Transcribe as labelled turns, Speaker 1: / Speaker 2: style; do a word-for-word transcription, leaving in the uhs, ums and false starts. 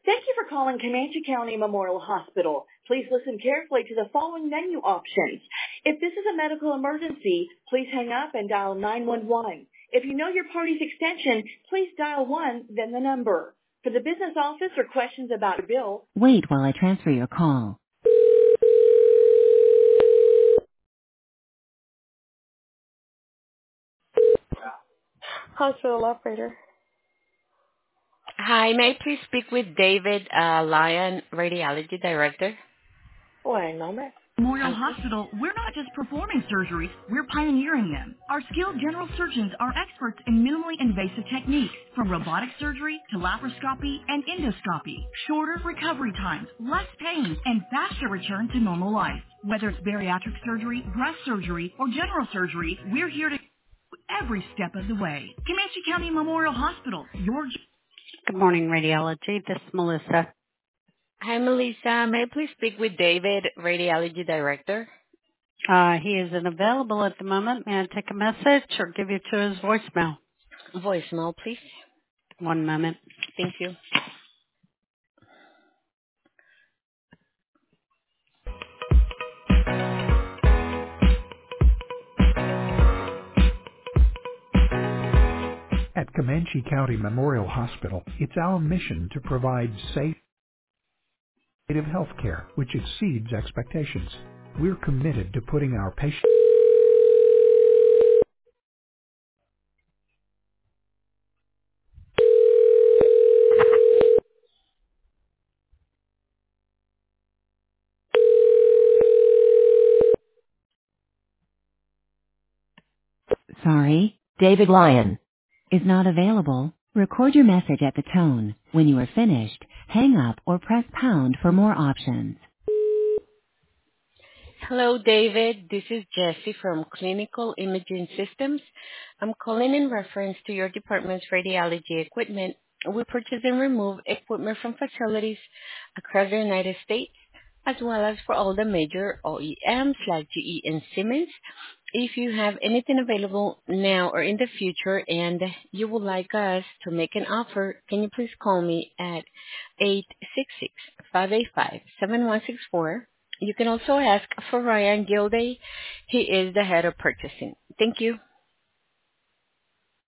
Speaker 1: Thank you for calling Comanche County Memorial Hospital. Please listen carefully to the following menu options. If this is a medical emergency, please hang up and dial nine one one. If you know your party's extension, please dial one, then the number. For the business office or questions about your bill, wait while I transfer your call.
Speaker 2: Hospital operator.
Speaker 3: Hi, may I please speak with David uh, Lyon, Radiology Director?
Speaker 2: One moment.
Speaker 1: Memorial
Speaker 3: Thank you.
Speaker 1: Hospital, we're not just performing surgeries, we're pioneering them. Our skilled general surgeons are experts in minimally invasive techniques, from robotic surgery to laparoscopy and endoscopy. Shorter recovery times, less pain, and faster return to normal life. Whether it's bariatric surgery, breast surgery, or general surgery, we're here to every step of the way. Comanche County Memorial Hospital, your... Good morning, radiology. This is Melissa.
Speaker 3: Hi, Melissa. May I please speak with David, Radiology Director?
Speaker 1: Uh, he isn't available at the moment. May I take a message or give you to his voicemail?
Speaker 3: Voicemail, please.
Speaker 1: One moment.
Speaker 3: Thank you.
Speaker 4: At Comanche County Memorial Hospital, it's our mission to provide safe, innovative health care which exceeds expectations. We're committed to putting our patients.
Speaker 1: Sorry, David Lyon is not available. Record your message at the tone. When you are finished, hang up or press pound for more options.
Speaker 3: Hello, David. This is Jessie from Clinical Imaging Systems. I'm calling in reference to your department's radiology equipment. We purchase and remove equipment from facilities across the United States, as well as for all the major O E Ms like G E and Siemens. If you have anything available now or in the future and you would like us to make an offer, can you please call me at eight six six, five eight five, seven one six four. You can also ask for Ryan Gilday. He is the head of purchasing. Thank you.